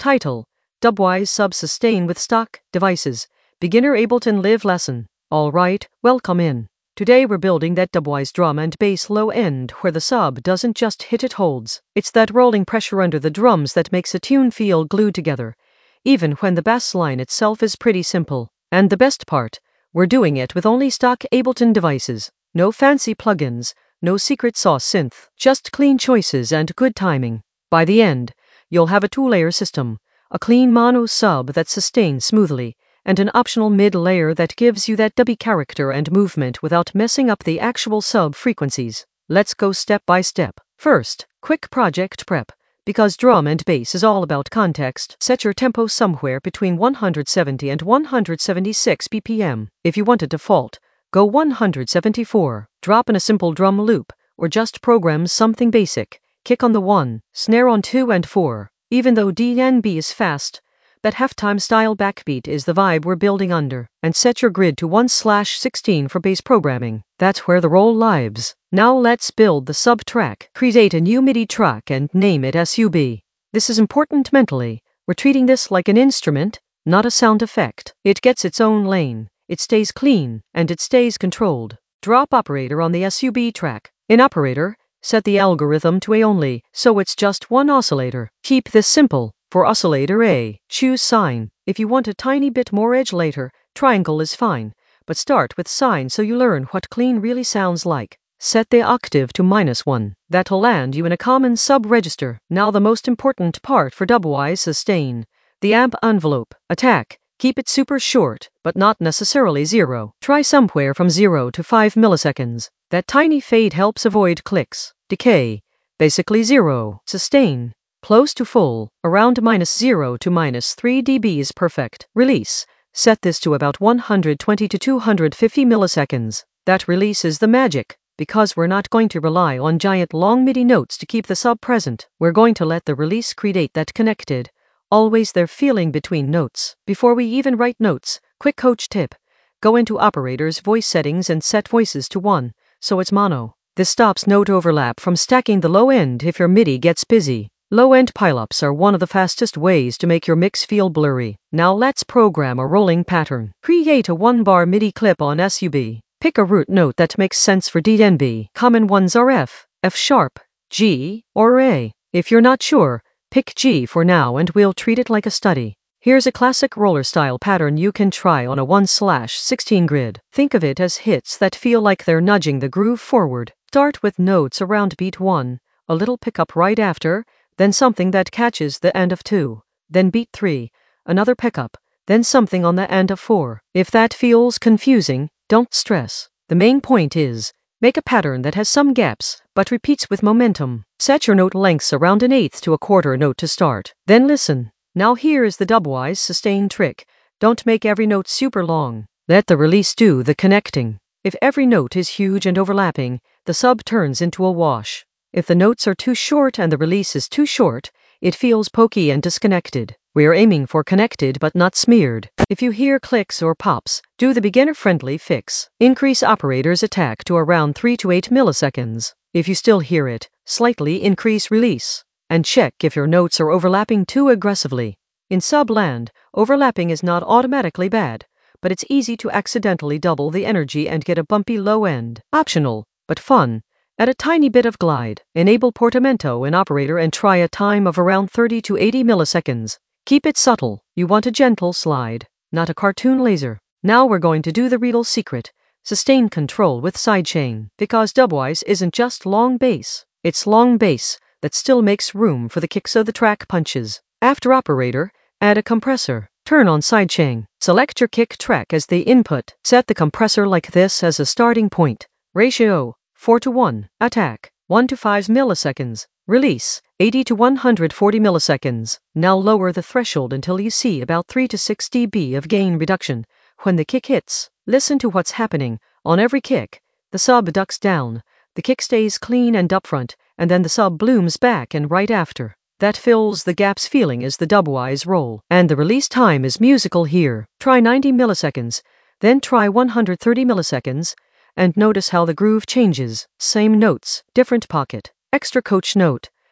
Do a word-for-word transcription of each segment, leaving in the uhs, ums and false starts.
Title: Dubwise Sub Sustain with Stock Devices. Beginner Ableton Live Lesson. Alright, welcome in. Today we're building that Dubwise drum and bass low end where the sub doesn't just hit, it holds. It's that rolling pressure under the drums that makes a tune feel glued together, even when the bass line itself is pretty simple. And the best part, we're doing it with only stock Ableton devices. No fancy plugins, no secret sauce synth, just clean choices and good timing. By the end, you'll have a two-layer system, a clean mono sub that sustains smoothly, and an optional mid-layer that gives you that dubby character and movement without messing up the actual sub frequencies. Let's go step by step. First, quick project prep. Because drum and bass is all about context, set your tempo somewhere between one hundred seventy and one hundred seventy-six B P M. If you want a default, go one hundred seventy-four. Drop in a simple drum loop, or just program something basic. Kick on the one, snare on two and four. Even though D N B is fast, that halftime style backbeat is the vibe we're building under. And set your grid to one slash sixteen for bass programming. That's where the role lives. Now let's build the sub track. Create a new MIDI track and name it sub. This is important mentally. We're treating this like an instrument, not a sound effect. It gets its own lane, it stays clean, and it stays controlled. Drop operator on the sub track. In operator, set the algorithm to A only, so it's just one oscillator. Keep this simple. For oscillator A, choose sine. If you want a tiny bit more edge later, triangle is fine, but start with sine so you learn what clean really sounds like. Set the octave to minus one. That'll land you in a common sub-register. Now the most important part for Dubwise sustain. The amp envelope. Attack. Keep it super short, but not necessarily zero. Try somewhere from zero to five milliseconds. That tiny fade helps avoid clicks. Decay. Basically zero. Sustain. Close to full, around minus zero to minus three dB is perfect. Release. Set this to about one hundred twenty to two hundred fifty milliseconds. That release is the magic. Because we're not going to rely on giant long MIDI notes to keep the sub present, we're going to let the release create that connected, always there feeling between notes. Before we even write notes, quick coach tip. Go into operator's voice settings and set voices to one, so it's mono. This stops note overlap from stacking the low end if your MIDI gets busy. Low-end pileups are one of the fastest ways to make your mix feel blurry. Now let's program a rolling pattern. Create a one-bar MIDI clip on sub. Pick a root note that makes sense for D N B. Common ones are F, F sharp, G, or A. If you're not sure, pick G for now and we'll treat it like a study. Here's a classic roller style pattern you can try on a one slash sixteen grid. Think of it as hits that feel like they're nudging the groove forward. Start with notes around beat one, a little pickup right after, then something that catches the end of two, then beat three, another pickup, then something on the end of four. If that feels confusing, don't stress. The main point is, make a pattern that has some gaps, but repeats with momentum. Set your note lengths around an eighth to a quarter note to start. Then listen. Now here is the Dubwise sustain trick. Don't make every note super long. Let the release do the connecting. If every note is huge and overlapping, the sub turns into a wash. If the notes are too short and the release is too short, it feels pokey and disconnected. We're aiming for connected but not smeared. If you hear clicks or pops, do the beginner-friendly fix. Increase operator's attack to around three to eight milliseconds. If you still hear it, slightly increase release. And check if your notes are overlapping too aggressively. In subland, overlapping is not automatically bad, but it's easy to accidentally double the energy and get a bumpy low end. Optional, but fun. Add a tiny bit of glide. Enable portamento in operator and try a time of around thirty to eighty milliseconds. Keep it subtle. You want a gentle slide, not a cartoon laser. Now we're going to do the real secret. Sustain control with sidechain. Because Dubwise isn't just long bass. It's long bass that still makes room for the kicks of the track punches. After operator, add a compressor. Turn on sidechain. Select your kick track as the input. Set the compressor like this as a starting point. Ratio four to one. Attack one to five milliseconds. Release eighty to one hundred forty milliseconds. Now lower the threshold until you see about three to six dB of gain reduction. When the kick hits, listen to what's happening. On every kick, the sub ducks down, the kick stays clean and upfront, and then the sub blooms back and right after. That fills the gaps feeling is the Dubwise roll. And the release time is musical here. Try ninety milliseconds, then try one hundred thirty milliseconds, and notice how the groove changes. Same notes, different pocket. Extra coach note.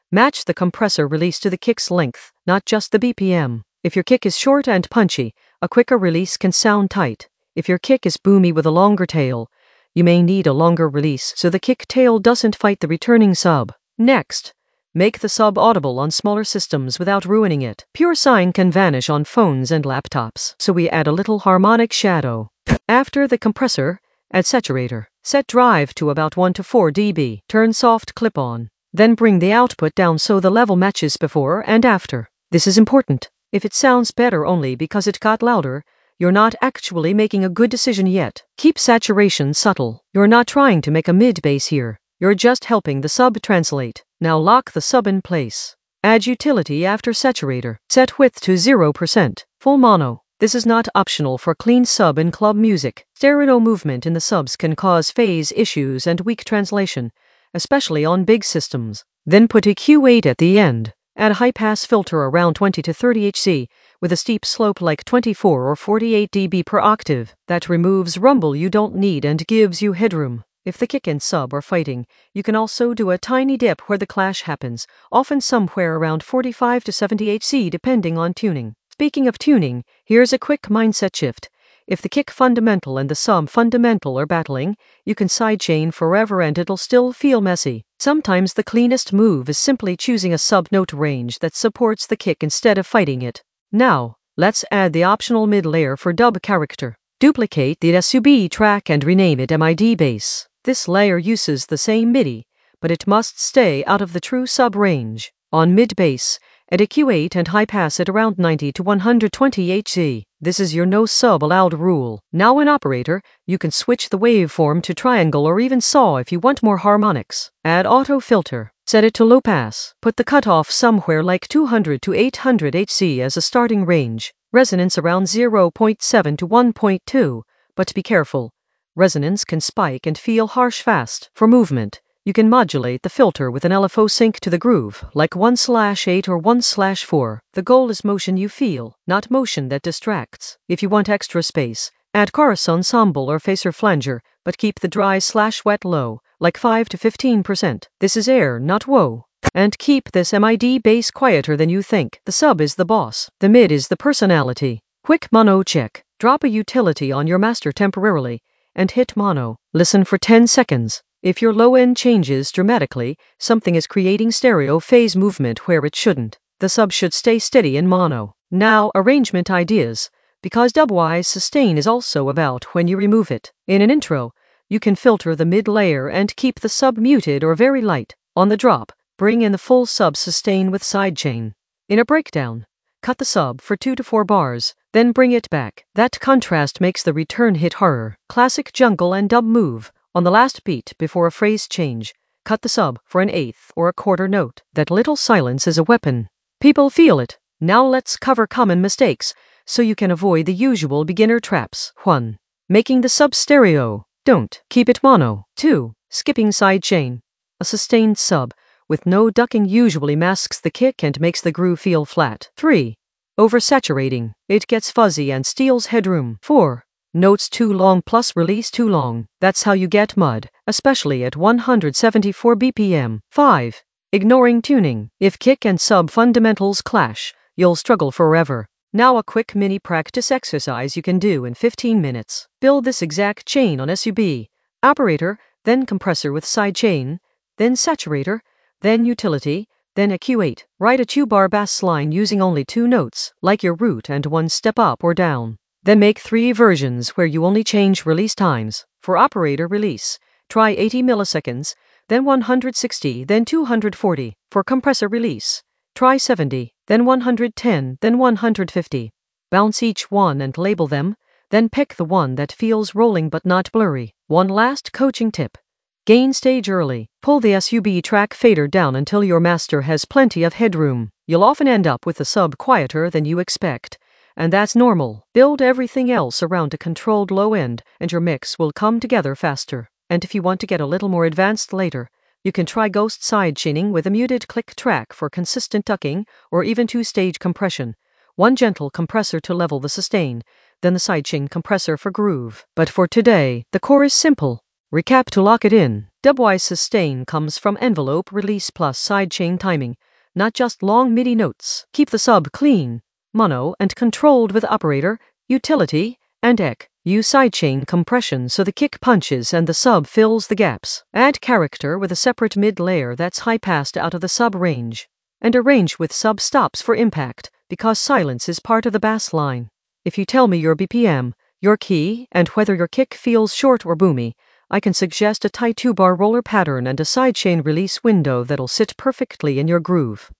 Match the compressor release to the kick's length, not just the B P M. If your kick is short and punchy, a quicker release can sound tight. If your kick is boomy with a longer tail, you may need a longer release so the kick tail doesn't fight the returning sub. Next, make the sub audible on smaller systems without ruining it. Pure sine can vanish on phones and laptops, so we add a little harmonic shadow. After the compressor, add saturator. Set drive to about one to four decibels. Turn soft clip on. Then bring the output down so the level matches before and after. This is important. If it sounds better only because it got louder, you're not actually making a good decision yet. Keep saturation subtle. You're not trying to make a mid-bass here. You're just helping the sub translate. Now lock the sub in place. Add utility after saturator. Set width to zero percent. Full mono. This is not optional for clean sub in club music. Stereo movement in the subs can cause phase issues and weak translation, especially on big systems. Then put E Q eight at the end. Add a high-pass filter around twenty to thirty hertz, with a steep slope like twenty-four or forty-eight decibels per octave. That removes rumble you don't need and gives you headroom. If the kick and sub are fighting, you can also do a tiny dip where the clash happens, often somewhere around forty-five to seventy hertz depending on tuning. Speaking of tuning, here's a quick mindset shift. If the kick fundamental and the sub fundamental are battling, you can sidechain forever and it'll still feel messy. Sometimes the cleanest move is simply choosing a sub-note range that supports the kick instead of fighting it. Now, let's add the optional mid-layer for dub character. Duplicate the S U B track and rename it M I D bass. This layer uses the same MIDI, but it must stay out of the true sub range. On mid-bass, add E Q eight and high-pass at around ninety to one hundred twenty hertz. This is your no sub allowed rule. Now in operator, you can switch the waveform to triangle or even saw if you want more harmonics. Add auto filter. Set it to low pass. Put the cutoff somewhere like two hundred to eight hundred hertz as a starting range. Resonance around zero point seven to one point two, but be careful. Resonance can spike and feel harsh fast. For movement, you can modulate the filter with an L F O sync to the groove, like one slash eight or one slash four. The goal is motion you feel, not motion that distracts. If you want extra space, add chorus ensemble or phaser flanger, but keep the dry slash wet low, like five to fifteen percent. This is air, not whoa. And keep this M I D bass quieter than you think. The sub is the boss. The mid is the personality. Quick mono check. Drop a utility on your master temporarily, and hit mono. Listen for ten seconds. If your low end changes dramatically, something is creating stereo phase movement where it shouldn't. The sub should stay steady in mono. Now, arrangement ideas. Because dubwise sustain is also about when you remove it. In an intro, you can filter the mid layer and keep the sub muted or very light. On the drop, bring in the full sub sustain with sidechain. In a breakdown, cut the sub for two to four bars, then bring it back. That contrast makes the return hit harder. Classic jungle and dub move. On the last beat before a phrase change, cut the sub for an eighth or a quarter note. That little silence is a weapon. People feel it. Now let's cover common mistakes, so you can avoid the usual beginner traps. one. Making the sub stereo. Don't. Keep it mono. two. Skipping sidechain. A sustained sub with no ducking usually masks the kick and makes the groove feel flat. three. Oversaturating. It gets fuzzy and steals headroom. four. Notes too long plus release too long. That's how you get mud, especially at one hundred seventy-four B P M. five. Ignoring tuning. If kick and sub fundamentals clash, you'll struggle forever. Now a quick mini practice exercise you can do in fifteen minutes. Build this exact chain on S U B. Operator, then compressor with sidechain, then saturator, then utility, then E Q eight. Write a two-bar bass line using only two notes, like your root and one step up or down. Then make three versions where you only change release times. For operator release, try eighty milliseconds, then one hundred sixty, then two hundred forty. For compressor release, try seventy, then one hundred ten, then one hundred fifty. Bounce each one and label them, then pick the one that feels rolling but not blurry. One last coaching tip. Gain stage early. Pull the S U B track fader down until your master has plenty of headroom. You'll often end up with the sub quieter than you expect. And that's normal. Build everything else around a controlled low end, and your mix will come together faster. And if you want to get a little more advanced later, you can try ghost sidechaining with a muted click track for consistent tucking, or even two-stage compression. One gentle compressor to level the sustain, then the sidechain compressor for groove. But for today, the core is simple. Recap to lock it in. Dubwise sustain comes from envelope release plus sidechain timing, not just long MIDI notes. Keep the sub clean, mono, and controlled with operator, utility, and E C. Use sidechain compression so the kick punches and the sub fills the gaps. Add character with a separate mid layer that's high-passed out of the sub range. And arrange with sub stops for impact, because silence is part of the bass line. If you tell me your B P M, your key, and whether your kick feels short or boomy, I can suggest a tight two-bar roller pattern and a sidechain release window that'll sit perfectly in your groove.